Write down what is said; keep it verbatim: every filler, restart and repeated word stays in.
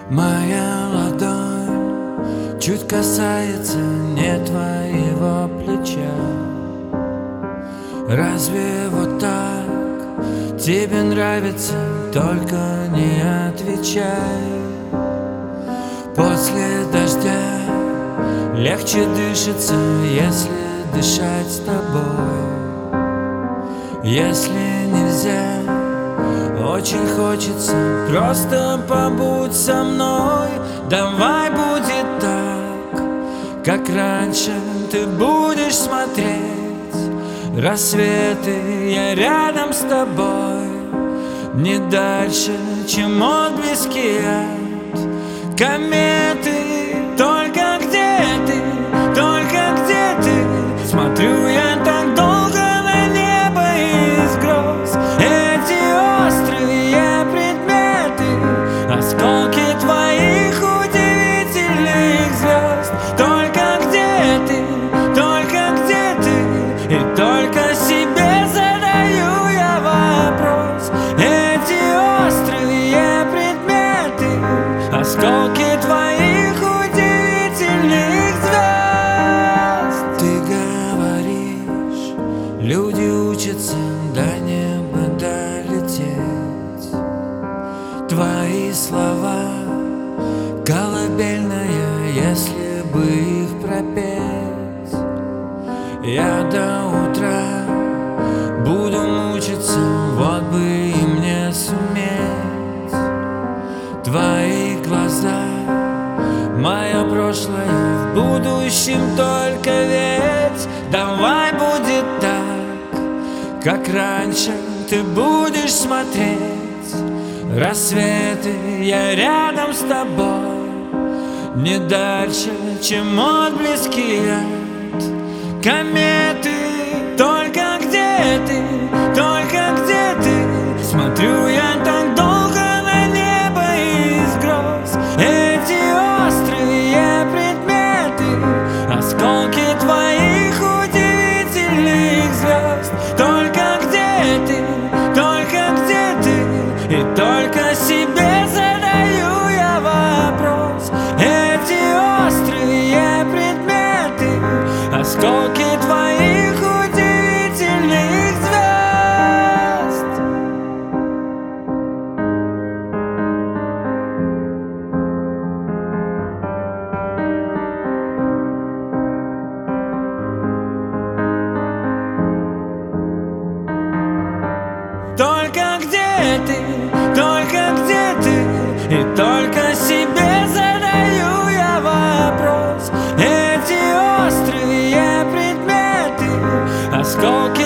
Моя ладонь чуть касается не твоего плеча. Разве вот так тебе нравится? Только не отвечай. После дождя легче дышится, если дышать с тобой. Если нельзя, очень хочется, просто побудь со мной. Давай будет так, как раньше. Ты будешь смотреть рассветы, я рядом с тобой. Не дальше, чем отблески от кометы. Только где ты, только где ты? Смотрю я так долго на небо из гроз. Эти острые предметы, осколки твоих удивительных звезд. Только где ты, только где ты? И только себе задаю я вопрос. Эти острые предметы, осколки твоих удивительных звезд. Ты говоришь, люди учатся до неба долететь. Твои слова колыбельная, если бы их пропеть. Я до утра буду мучиться, вот бы и мне суметь. Твои глаза, мое прошлое в будущем только ведь. Давай будет так, как раньше. Ты будешь смотреть рассветы, я рядом с тобой. Не дальше, чем отблески от кометы. Только где ты, только где ты? Смотрю я так долго на небо из гроз. Эти острые предметы, осколки твоих удивительных звезд. Только где ты, только где ты? И только себе задаю я вопрос. Эти острые предметы, осколки твоих удивительных звезд. Только где ты, только где ты? И только себе задаю я вопрос. Эти острые предметы, осколки